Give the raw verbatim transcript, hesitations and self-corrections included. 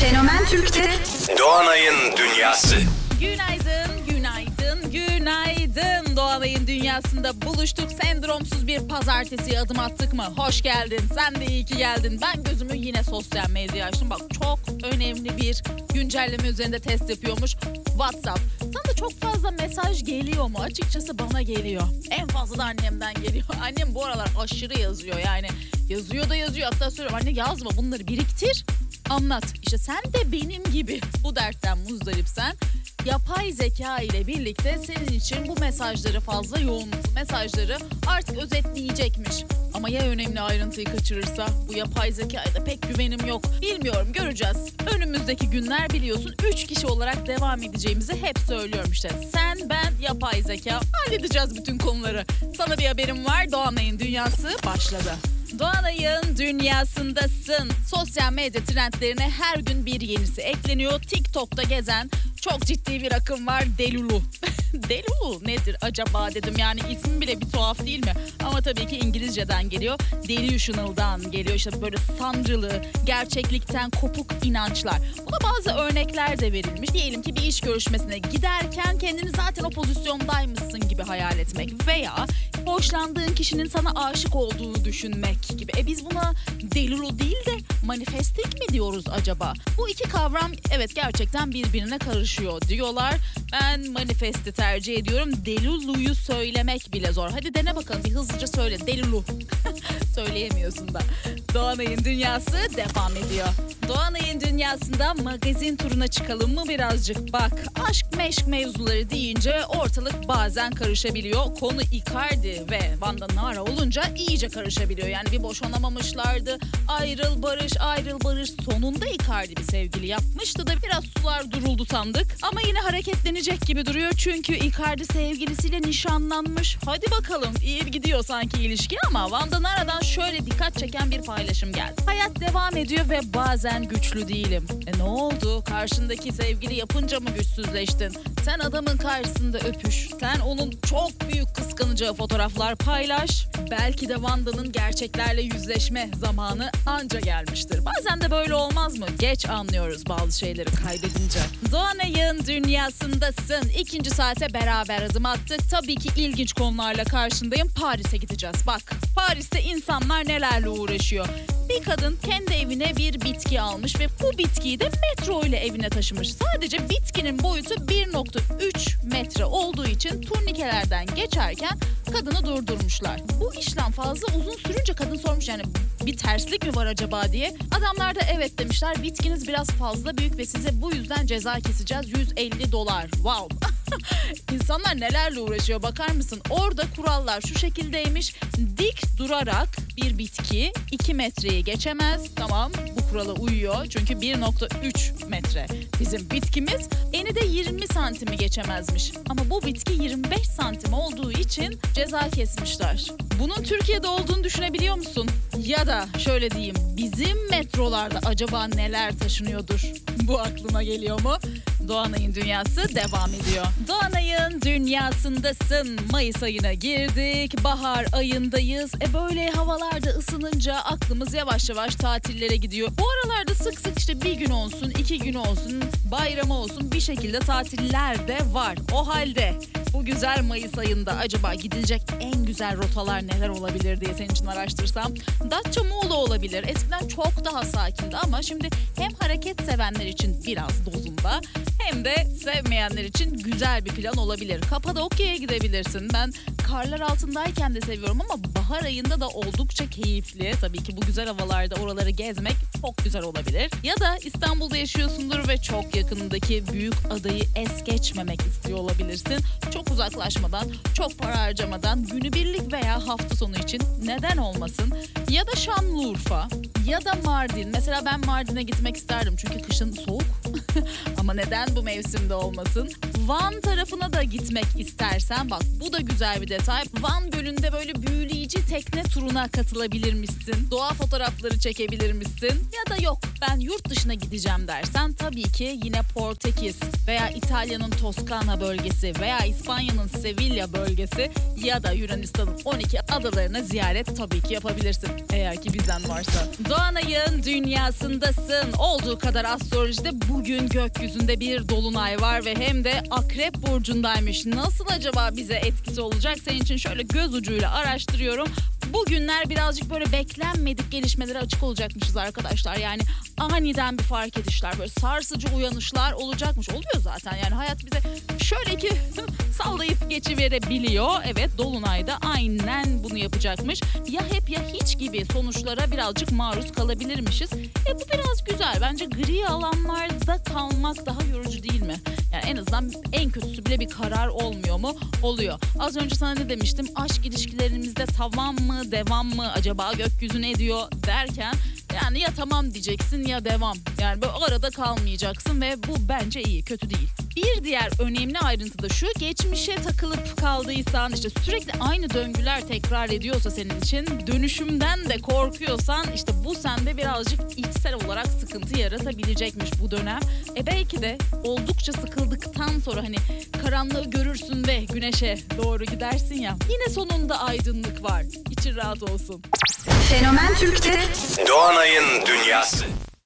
Fenomen Türk'te Doğanay'ın Dünyası. Günaydın, günaydın, günaydın. Doğanay'ın dünyasında buluştuk. Sendromsuz bir pazartesiye adım attık mı? Hoş geldin. Sen de iyi ki geldin. Ben gözümü yine sosyal medyaya açtım. Bak çok önemli bir güncelleme üzerinde test yapıyormuş. WhatsApp. Sana da çok fazla mesaj geliyor mu? Açıkçası bana geliyor. En fazla da annemden geliyor. Annem bu aralar aşırı yazıyor yani. Yazıyor da yazıyor. Hatta söylüyorum anne yazma, bunları biriktir. Anlat. İşte sen de benim gibi bu dertten muzdaripsen yapay zeka ile birlikte senin için bu mesajları fazla yoğunluklu mesajları artık özetleyecekmiş. Ama ya önemli ayrıntıyı kaçırırsa? Bu yapay zekaya da pek güvenim yok. Bilmiyorum, göreceğiz. Önümüzdeki günler biliyorsun üç kişi olarak devam edeceğimizi hep söylüyorum işte. Sen, ben, yapay zeka halledeceğiz bütün konuları. Sana bir haberim var. Doğanay'ın dünyası başladı. Doğanay'ın dünyasındasın. Sosyal medya trendlerine her gün bir yenisi ekleniyor. TikTok'ta gezen çok ciddi bir akım var. Delulu. Delulu nedir acaba dedim, yani ismi bile bir tuhaf değil mi? Ama tabii ki İngilizceden geliyor. Delusional'dan geliyor. İşte böyle sanrılı, gerçeklikten kopuk inançlar. Buna bazı örnekler de verilmiş. Diyelim ki bir iş görüşmesine giderken kendini zaten o pozisyondaymışsın gibi hayal etmek veya hoşlandığın kişinin sana aşık olduğunu düşünmek gibi. E biz buna delulu değil de manifestik mi diyoruz acaba? Bu iki kavram evet gerçekten birbirine karışıyor diyorlar. Ben manifesti tercih ediyorum. Delulu'yu söylemek bile zor. Hadi dene bakalım, bir hızlıca söyle. Delulu. Söyleyemiyorsun da. Doğanay'ın dünyası devam ediyor. Doğanay'ın dünyasında magazin turuna çıkalım mı birazcık? Bak, aşk meşk mevzuları deyince ortalık bazen karışabiliyor. Konu Icardi ve Vanda Nara olunca iyice karışabiliyor. Yani bir boşanamamışlardı. Ayrıl barış, ayrıl barış. Sonunda Icardi bir sevgili yapmıştı da biraz sular duruldu sandık. Ama yine hareketlenecek gibi duruyor. Çünkü Icardi sevgilisiyle nişanlanmış. Hadi bakalım, iyi gidiyor sanki ilişki ama Vanda Nara'dan şöyle dikkat çeken bir paylaşım geldi. Hayat devam ediyor ve bazen güçlü değilim. E ne oldu? Karşındaki sevgili yapınca mı güçsüzleştin? Sen adamın karşısında öpüş. Sen onun çok büyük kıskanacağı fotoğraflar paylaş. Belki de Vanda'nın gerçeklerle yüzleşme zamanı anca gelmiştir. Bazen de böyle olmaz mı? Geç anlıyoruz bazı şeyleri kaybedince. Doğanay'ın dünyasındasın. İkinci saate beraber adım attık. Tabii ki ilginç konularla karşındayım. Paris'e gideceğiz. Bak, Paris'te insanlar nelerle uğraşıyor. Bir kadın kendi evine bir bitki almış ve bu bitkiyi de metro ile evine taşımış. Sadece bitkinin boyutu bir nokta üç metre olduğu için turnikelerden geçerken kadını durdurmuşlar. Bu işlem fazla uzun sürünce kadın sormuş, yani bir terslik mi var acaba diye. Adamlar da evet demişler, bitkiniz biraz fazla büyük ve size bu yüzden ceza keseceğiz, yüz elli dolar. Wow. İnsanlar nelerle uğraşıyor bakar mısın? Orada kurallar şu şekildeymiş. Dik durarak bir bitki iki metreyi geçemez. Tamam, bu kurala uyuyor. Çünkü bir nokta üç metre bizim bitkimiz. Eni de yirmi santimi geçemezmiş. Ama bu bitki yirmi beş santim olduğu için ceza kesmişler. Bunun Türkiye'de olduğunu düşünebiliyor musun? Ya da şöyle diyeyim, bizim metrolarda acaba neler taşınıyordur? Bu aklına geliyor mu? Doğanay'ın dünyası devam ediyor. Doğanay'ın dünyasındasın. Mayıs ayına girdik. Bahar ayındayız. E böyle havalarda ısınınca aklımız yavaş yavaş tatillere gidiyor. Bu aralarda sık sık işte bir gün olsun, iki gün olsun, bayramı olsun bir şekilde tatiller de var. O halde bu güzel Mayıs ayında acaba gidilecek en güzel rotalar neler olabilir diye senin için araştırsam. Datça Muğla olabilir. Eskiden çok daha sakindi ama şimdi hem hareket sevenler için biraz dozunda hem de sevmeyenler için güzel bir plan olabilir. Kapadokya'ya gidebilirsin. Ben karlar altındayken de seviyorum ama bahar ayında da oldukça keyifli. Tabii ki bu güzel havalarda oraları gezmek çok güzel olabilir. Ya da İstanbul'da yaşıyorsundur ve çok yakınındaki büyük adayı es geçmemek istiyor olabilirsin. Çok uzaklaşmadan, çok para harcamadan günübirlik veya hafta sonu için neden olmasın? Ya da Şanlıurfa ya da Mardin. Mesela ben Mardin'e gitmek isterdim çünkü kışın soğuk. Ama neden bu mevsimde olmasın? Van tarafına da gitmek istersen bak, bu da güzel bir detay. Van Gölü'nde böyle büyüleyici tekne turuna katılabilir misin? Doğa fotoğrafları çekebilir misin? Ya da yok, ben yurt dışına gideceğim dersen tabii ki yine Portekiz veya İtalya'nın Toskana bölgesi veya İspanya'nın Sevilla bölgesi ya da Yunanistan'ın on iki adalarını ziyaret tabii ki yapabilirsin. Eğer ki vizen varsa. Doğanay'ın dünyasındasın. Olduğu kadar astrolojide bugün gökyüzünde bir dolunay var ve hem de Akrep burcundaymış. Nasıl acaba bize etkisi olacak? Senin için şöyle göz ucuyla araştırıyorum. Bugünler birazcık böyle beklenmedik gelişmelere açık olacakmışız arkadaşlar. Yani aniden bir fark edişler, böyle sarsıcı uyanışlar olacakmış. Oluyor zaten yani hayat bize şöyle ki sallayıp geçiverebiliyor. Evet, dolunayda aynen bunu yapacakmış. Ya hep ya hiç gibi sonuçlara birazcık maruz kalabilirmişiz. E bu biraz güzel. Bence gri alanlarda kalmak daha yorucu değil mi? Yani en azından en kötüsü bile bir karar olmuyor mu? Oluyor. Az önce sana ne demiştim? Aşk ilişkilerimizde tavan mı, devam mı? Acaba gökyüzü ne diyor derken yani ya tamam diyeceksin ya devam. Yani böyle arada kalmayacaksın ve bu bence iyi, kötü değil. Bir diğer önemli ayrıntı da şu: geçmişe takılıp kaldıysan, işte sürekli aynı döngüler tekrar ediyorsa senin için, dönüşümden de korkuyorsan işte bu sende birazcık içsel olarak sıkıntı yaratabilecekmiş bu dönem. E belki de oldukça sıkıldıktan sonra hani karanlığı görürsün ve güneşe doğru gidersin ya, yine sonunda aydınlık var. İçin rahat olsun. Fenomen Türk'te Doğanay'ın dünyası.